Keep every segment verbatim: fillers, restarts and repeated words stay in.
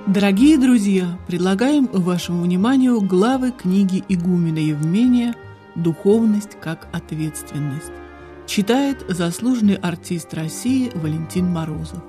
Дорогие друзья, предлагаем вашему вниманию главы книги игумена Евмения «Духовность как ответственность». Читает заслуженный артист России Валентин Морозов.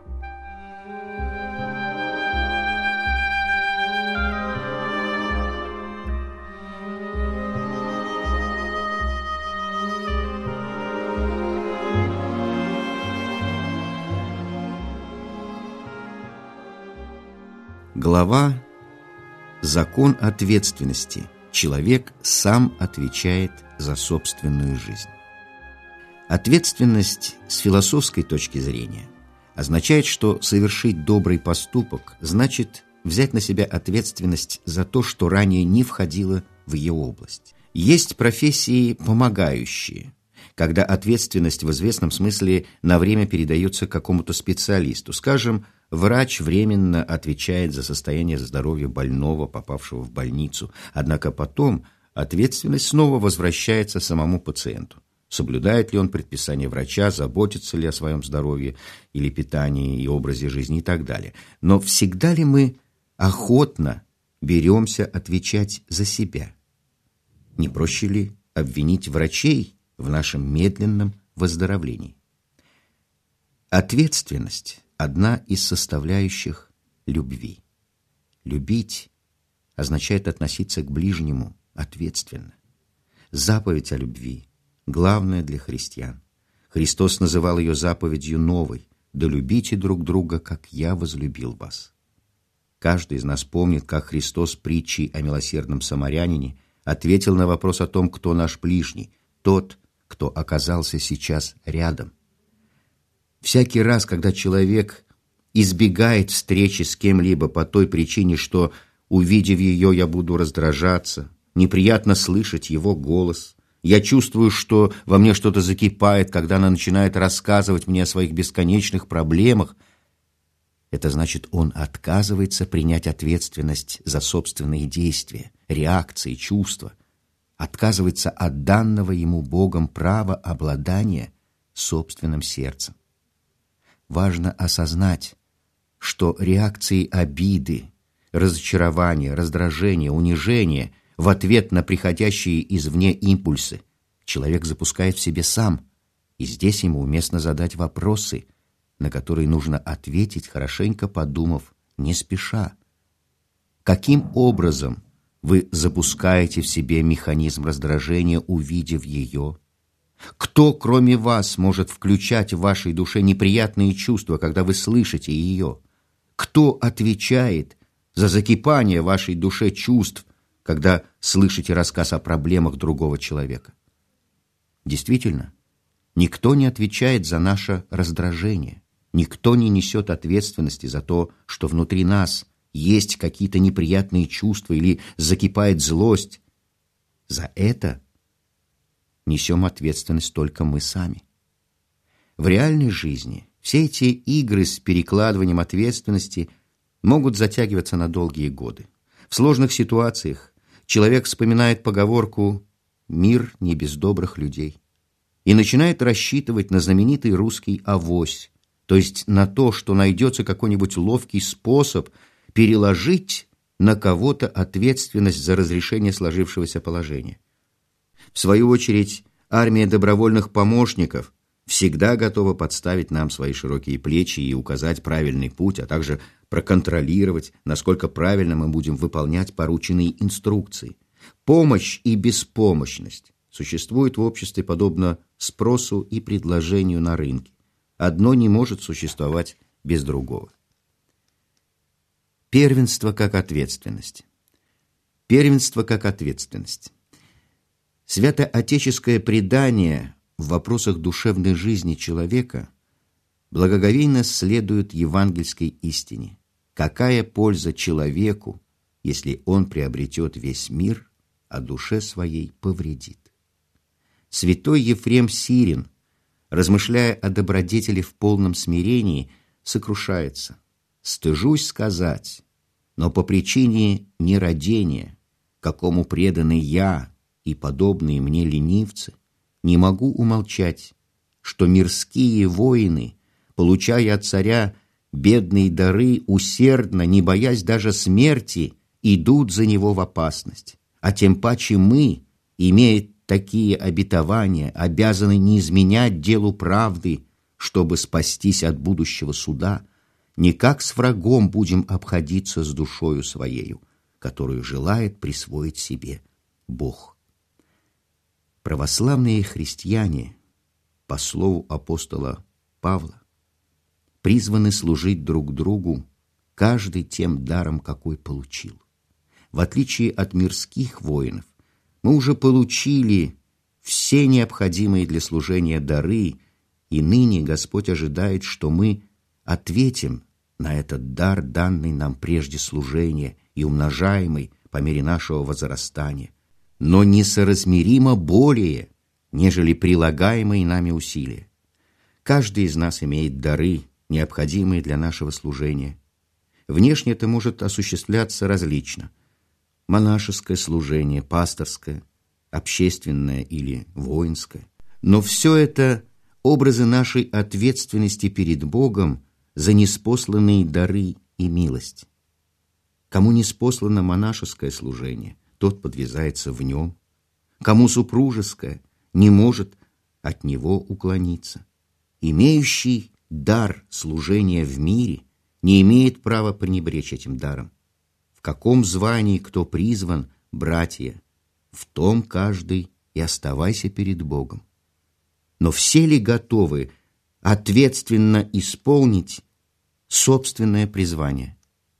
Глава «Закон ответственности. Человек сам отвечает за собственную жизнь». Ответственность с философской точки зрения означает, что совершить добрый поступок значит взять на себя ответственность за то, что ранее не входило в ее область. Есть профессии помогающие, когда ответственность в известном смысле на время передается какому-то специалисту. Скажем, врач временно отвечает за состояние здоровья больного, попавшего в больницу, однако потом ответственность снова возвращается самому пациенту. Соблюдает ли он предписание врача, заботится ли о своем здоровье или питании и образе жизни и так далее. Но всегда ли мы охотно беремся отвечать за себя? Не проще ли обвинить врачей в нашем медленном выздоровлении? Ответственность – одна из составляющих любви. Любить означает относиться к ближнему ответственно. Заповедь о любви – главная для христиан. Христос называл ее заповедью новой: «Да любите друг друга, как я возлюбил вас». Каждый из нас помнит, как Христос притчей о милосердном самарянине ответил на вопрос о том, кто наш ближний, тот, кто оказался сейчас рядом. Всякий раз, когда человек избегает встречи с кем-либо по той причине, что, увидев ее, я буду раздражаться, неприятно слышать его голос, я чувствую, что во мне что-то закипает, когда она начинает рассказывать мне о своих бесконечных проблемах, это значит, он отказывается принять ответственность за собственные действия, реакции, чувства, отказывается от данного ему Богом права обладания собственным сердцем. Важно осознать, что реакции обиды, разочарования, раздражения, унижения в ответ на приходящие извне импульсы человек запускает в себе сам, и здесь ему уместно задать вопросы, на которые нужно ответить, хорошенько подумав, не спеша. Каким образом вы запускаете в себе механизм раздражения, увидев ее? Кто, кроме вас, может включать в вашей душе неприятные чувства, когда вы слышите ее? Кто отвечает за закипание в вашей душе чувств, когда слышите рассказ о проблемах другого человека? Действительно, никто не отвечает за наше раздражение, никто не несет ответственности за то, что внутри нас есть какие-то неприятные чувства или закипает злость. За это несем ответственность только мы сами. В реальной жизни все эти игры с перекладыванием ответственности могут затягиваться на долгие годы. В сложных ситуациях человек вспоминает поговорку «мир не без добрых людей» и начинает рассчитывать на знаменитый русский авось, то есть на то, что найдется какой-нибудь ловкий способ переложить на кого-то ответственность за разрешение сложившегося положения. В свою очередь, армия добровольных помощников всегда готова подставить нам свои широкие плечи и указать правильный путь, а также проконтролировать, насколько правильно мы будем выполнять порученные инструкции. Помощь и беспомощность существуют в обществе подобно спросу и предложению на рынке. Одно не может существовать без другого. Первенство как ответственность. Первенство как ответственность. Святоотеческое предание в вопросах душевной жизни человека благоговейно следует евангельской истине. Какая польза человеку, если он приобретет весь мир, а душе своей повредит? Святой Ефрем Сирин, размышляя о добродетели в полном смирении, сокрушается: «Стыжусь сказать, но по причине нерадения, какому преданы я и подобные мне ленивцы, не могу умолчать, что мирские воины, получая от царя бедные дары усердно, не боясь даже смерти, идут за него в опасность. А тем паче мы, имея такие обетования, обязаны не изменять делу правды, чтобы спастись от будущего суда, не как с врагом будем обходиться с душою своею, которую желает присвоить себе Бог. Православные христиане, по слову апостола Павла, призваны служить друг другу, каждый тем даром, какой получил. В отличие от мирских воинов, мы уже получили все необходимые для служения дары, и ныне Господь ожидает, что мы ответим на этот дар, данный нам прежде служения и умножаемый по мере нашего возрастания, но несоразмеримо более, нежели прилагаемые нами усилия. Каждый из нас имеет дары, необходимые для нашего служения. Внешне это может осуществляться различно. Монашеское служение, пасторское, общественное или воинское. Но все это образы нашей ответственности перед Богом за ниспосланные дары и милость. Кому ниспослано монашеское служение, тот подвязается в нем. Кому супружеское, не может от него уклониться. Имеющий дар служения в мире не имеет права пренебречь этим даром. В каком звании кто призван, братья, в том каждый и оставайся перед Богом. Но все ли готовы ответственно исполнить собственное призвание?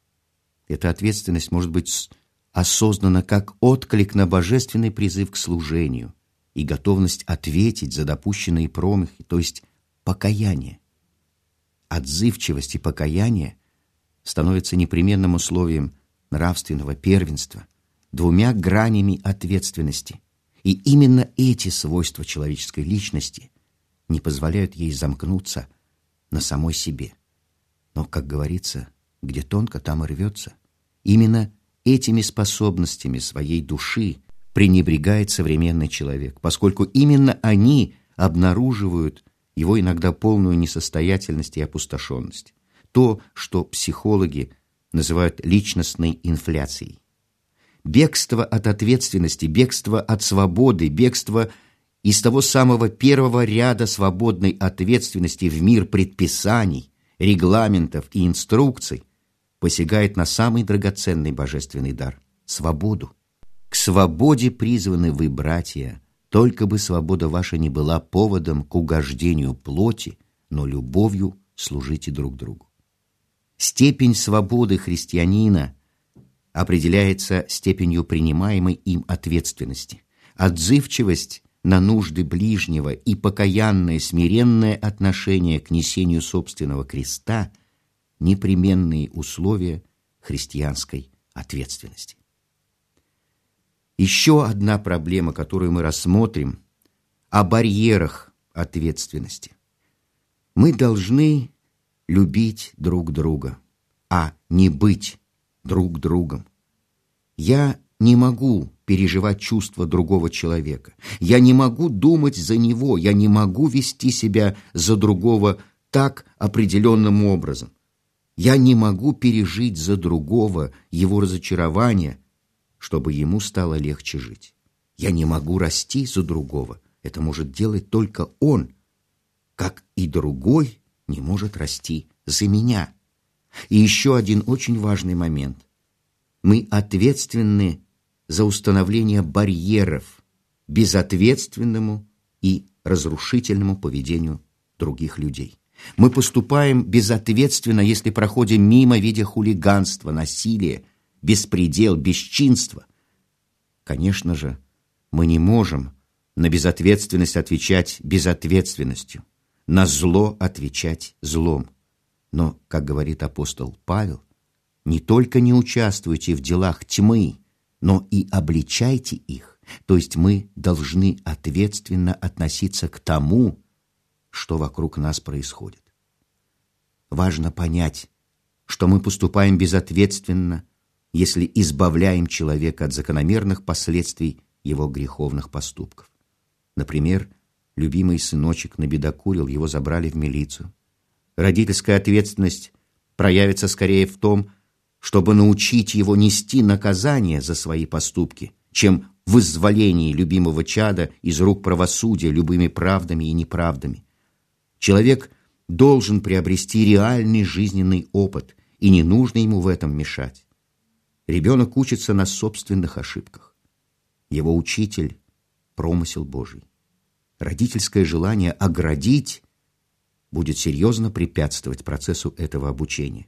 Эта ответственность может быть осознана как отклик на божественный призыв к служению и готовность ответить за допущенные промахи, то есть покаяние. Отзывчивость и покаяние становятся непременным условием нравственного первенства, двумя гранями ответственности. И именно эти свойства человеческой личности не позволяют ей замкнуться на самой себе. Но, как говорится, где тонко, там и рвется. Именно этими способностями своей души пренебрегает современный человек, поскольку именно они обнаруживают его иногда полную несостоятельность и опустошенность. То, что психологи называют личностной инфляцией. Бегство от ответственности, бегство от свободы, бегство из того самого первого ряда свободной ответственности в мир предписаний, регламентов и инструкций посягает на самый драгоценный божественный дар – свободу. К свободе призваны вы, братья, только бы свобода ваша не была поводом к угождению плоти, но любовью служите друг другу. Степень свободы христианина определяется степенью принимаемой им ответственности. Отзывчивость на нужды ближнего и покаянное смиренное отношение к несению собственного креста – непременные условия христианской ответственности. Еще одна проблема, которую мы рассмотрим, о барьерах ответственности. Мы должны любить друг друга, а не быть друг другом. Я не могу переживать чувства другого человека. Я не могу думать за него. Я не могу вести себя за другого так определенным образом. Я не могу пережить за другого его разочарование, чтобы ему стало легче жить. Я не могу расти за другого. Это может делать только он, как и другой не может расти за меня. И еще один очень важный момент. Мы ответственны за установление барьеров безответственному и разрушительному поведению других людей. Мы поступаем безответственно, если проходим мимо, видя хулиганство, насилие, беспредел, бесчинство. Конечно же, мы не можем на безответственность отвечать безответственностью, на зло отвечать злом. Но, как говорит апостол Павел, не только не участвуйте в делах тьмы, но и обличайте их. То есть мы должны ответственно относиться к тому, что вокруг нас происходит. Важно понять, что мы поступаем безответственно, если избавляем человека от закономерных последствий его греховных поступков. Например, любимый сыночек набедокурил, его забрали в милицию. Родительская ответственность проявится скорее в том, чтобы научить его нести наказание за свои поступки, чем в вызволении любимого чада из рук правосудия любыми правдами и неправдами. Человек должен приобрести реальный жизненный опыт, и не нужно ему в этом мешать. Ребенок учится на собственных ошибках. Его учитель – промысел Божий. Родительское желание оградить будет серьезно препятствовать процессу этого обучения.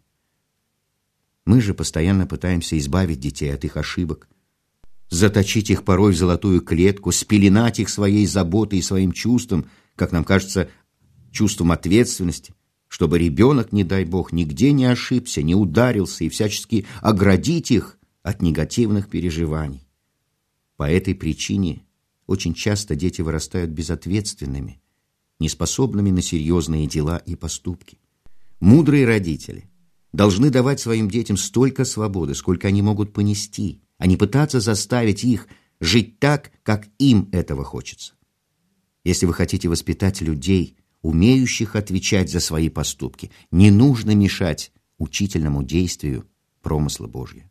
Мы же постоянно пытаемся избавить детей от их ошибок, заточить их порой в золотую клетку, спеленать их своей заботой и своим чувством, как нам кажется, чувством ответственности, чтобы ребенок, не дай Бог, нигде не ошибся, не ударился, и всячески оградить их от негативных переживаний. По этой причине очень часто дети вырастают безответственными, неспособными на серьезные дела и поступки. Мудрые родители должны давать своим детям столько свободы, сколько они могут понести, а не пытаться заставить их жить так, как им этого хочется. Если вы хотите воспитать людей, умеющих отвечать за свои поступки, не нужно мешать учительному действию промысла Божия.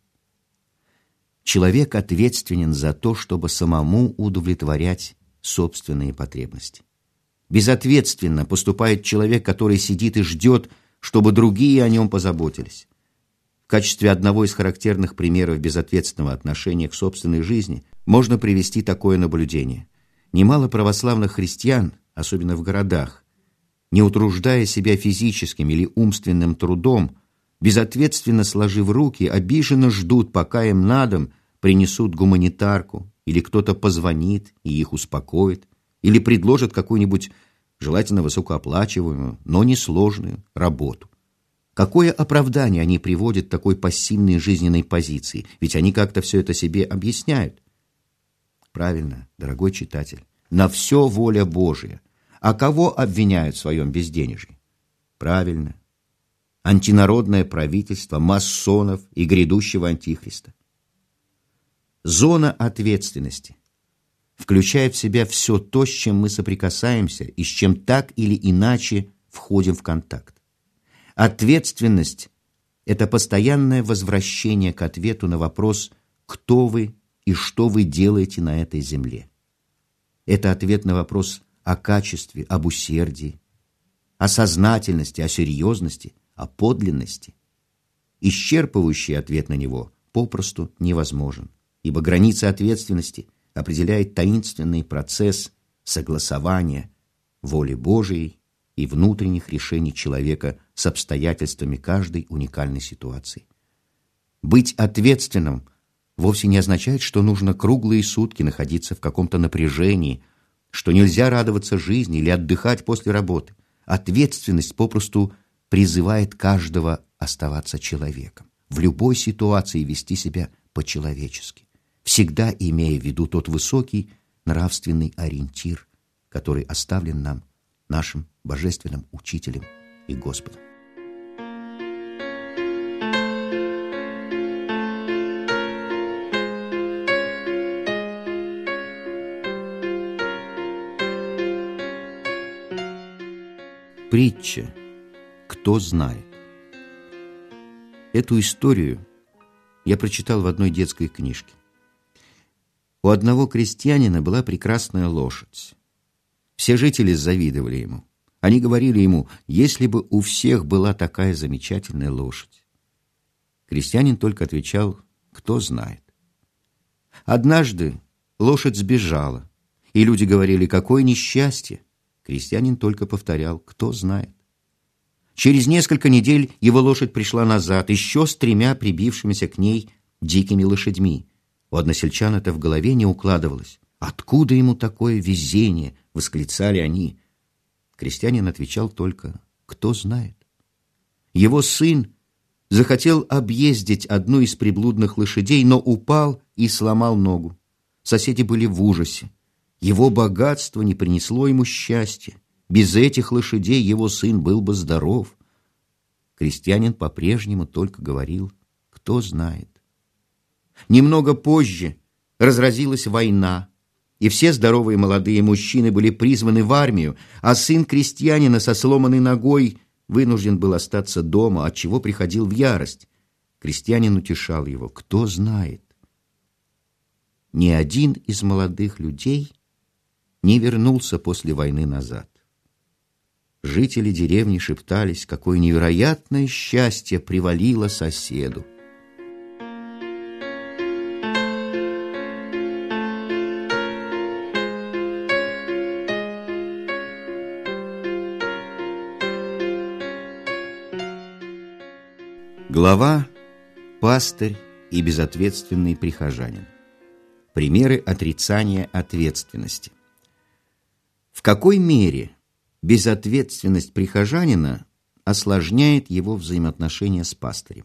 Человек ответственен за то, чтобы самому удовлетворять собственные потребности. Безответственно поступает человек, который сидит и ждет, чтобы другие о нем позаботились. В качестве одного из характерных примеров безответственного отношения к собственной жизни можно привести такое наблюдение. Немало православных христиан, особенно в городах, не утруждая себя физическим или умственным трудом, безответственно сложив руки, обиженно ждут, пока им на дом принесут гуманитарку, или кто-то позвонит и их успокоит, или предложит какую-нибудь желательно высокооплачиваемую, но несложную работу. Какое оправдание они приводят такой пассивной жизненной позиции? Ведь они как-то все это себе объясняют. Правильно, дорогой читатель, на все воля Божия. А кого обвиняют в своем безденежье? Правильно, антинародное правительство, масонов и грядущего антихриста. Зона ответственности включает в себя все то, с чем мы соприкасаемся и с чем так или иначе входим в контакт. Ответственность – это постоянное возвращение к ответу на вопрос «Кто вы и что вы делаете на этой земле?». Это ответ на вопрос о качестве, об усердии, о сознательности, о серьезности, о подлинности. Исчерпывающий ответ на него попросту невозможен, ибо границы ответственности определяет таинственный процесс согласования воли Божией и внутренних решений человека с обстоятельствами каждой уникальной ситуации. Быть ответственным вовсе не означает, что нужно круглые сутки находиться в каком-то напряжении, что нельзя радоваться жизни или отдыхать после работы. Ответственность попросту призывает каждого оставаться человеком, в любой ситуации вести себя по-человечески, всегда имея в виду тот высокий нравственный ориентир, который оставлен нам нашим божественным учителем и Господом. Притча «Кто знает?». Эту историю я прочитал в одной детской книжке. У одного крестьянина была прекрасная лошадь. Все жители завидовали ему. Они говорили ему, если бы у всех была такая замечательная лошадь. Крестьянин только отвечал, кто знает. Однажды лошадь сбежала, и люди говорили, какое несчастье. Крестьянин только повторял, кто знает. Через несколько недель его лошадь пришла назад, еще с тремя прибившимися к ней дикими лошадьми. У односельчан это в голове не укладывалось. «Откуда ему такое везение?» — восклицали они. Крестьянин отвечал только, кто знает. Его сын захотел объездить одну из приблудных лошадей, но упал и сломал ногу. Соседи были в ужасе. Его богатство не принесло ему счастья. Без этих лошадей его сын был бы здоров. Крестьянин по-прежнему только говорил, кто знает. Немного позже разразилась война, и все здоровые молодые мужчины были призваны в армию, а сын крестьянина со сломанной ногой вынужден был остаться дома, отчего приходил в ярость. Крестьянин утешал его: кто знает. Ни один из молодых людей не вернулся после войны назад. Жители деревни шептались, какое невероятное счастье привалило соседу. Глава «Пастырь и безответственный прихожанин». Примеры отрицания ответственности. В какой мере безответственность прихожанина осложняет его взаимоотношения с пастырем?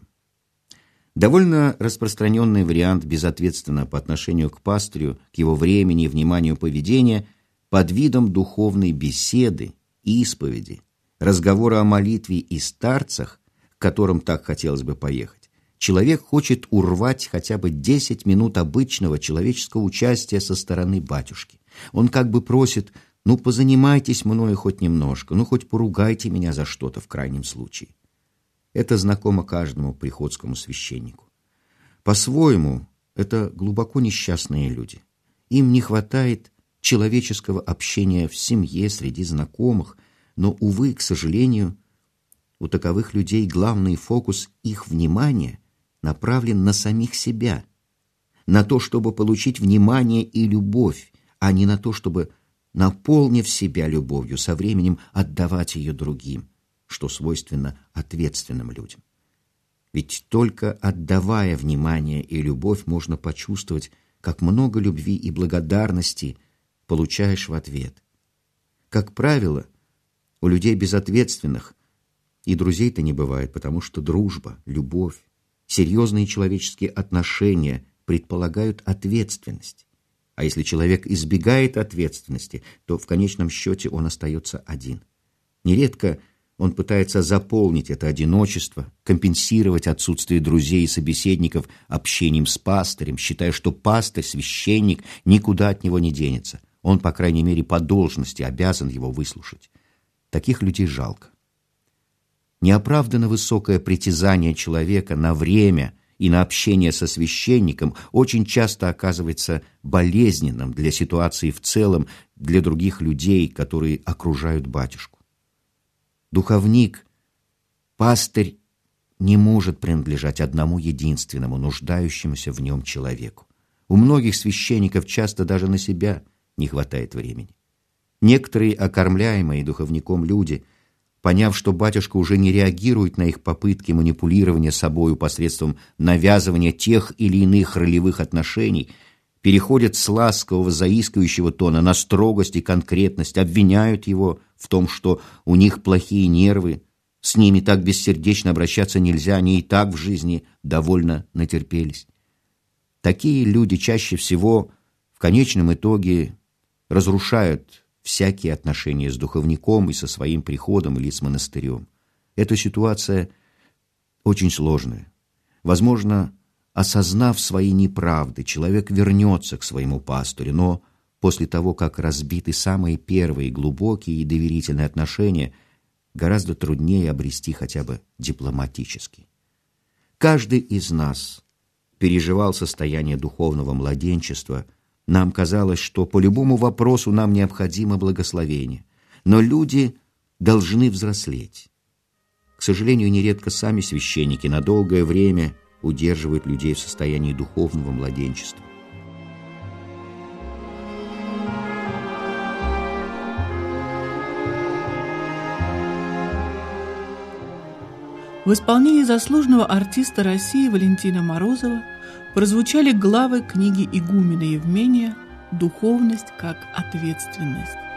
Довольно распространенный вариант безответственно по отношению к пастырю, к его времени и вниманию поведения под видом духовной беседы, исповеди, разговора о молитве и старцах, к которым так хотелось бы поехать. Человек хочет урвать хотя бы десять минут обычного человеческого участия со стороны батюшки. Он как бы просит: ну, позанимайтесь мною хоть немножко, ну, хоть поругайте меня за что-то в крайнем случае. Это знакомо каждому приходскому священнику. По-своему, это глубоко несчастные люди. Им не хватает человеческого общения в семье, среди знакомых, но, увы, к сожалению, у таковых людей главный фокус их внимания направлен на самих себя, на то, чтобы получить внимание и любовь, а не на то, чтобы, наполнив себя любовью, со временем отдавать ее другим, что свойственно ответственным людям. Ведь только отдавая внимание и любовь, можно почувствовать, как много любви и благодарности получаешь в ответ. Как правило, у людей безответственных и друзей-то не бывает, потому что дружба, любовь, серьезные человеческие отношения предполагают ответственность. А если человек избегает ответственности, то в конечном счете он остается один. Нередко он пытается заполнить это одиночество, компенсировать отсутствие друзей и собеседников общением с пастырем, считая, что пастырь, священник, никуда от него не денется. Он, по крайней мере, по должности обязан его выслушать. Таких людей жалко. Неоправданно высокое притязание человека на время и на общение со священником очень часто оказывается болезненным для ситуации в целом, для других людей, которые окружают батюшку. Духовник, пастырь не может принадлежать одному единственному нуждающемуся в нем человеку. У многих священников часто даже на себя не хватает времени. Некоторые окормляемые духовником люди, поняв, что батюшка уже не реагирует на их попытки манипулирования собою посредством навязывания тех или иных ролевых отношений, переходят с ласкового заискивающего тона на строгость и конкретность, обвиняют его в том, что у них плохие нервы, с ними так бессердечно обращаться нельзя, они и так в жизни довольно натерпелись. Такие люди чаще всего в конечном итоге разрушают всякие отношения с духовником и со своим приходом или с монастырем. Эта ситуация очень сложная. Возможно, осознав свои неправды, человек вернется к своему пастырю, но после того, как разбиты самые первые глубокие и доверительные отношения, гораздо труднее обрести хотя бы дипломатически. Каждый из нас переживал состояние духовного младенчества. Нам казалось, что по любому вопросу нам необходимо благословение, но люди должны взрослеть. К сожалению, нередко сами священники на долгое время удерживают людей в состоянии духовного младенчества. В исполнении заслуженного артиста России Валентина Морозова прозвучали главы книги игумена Евмения «Духовность как ответственность».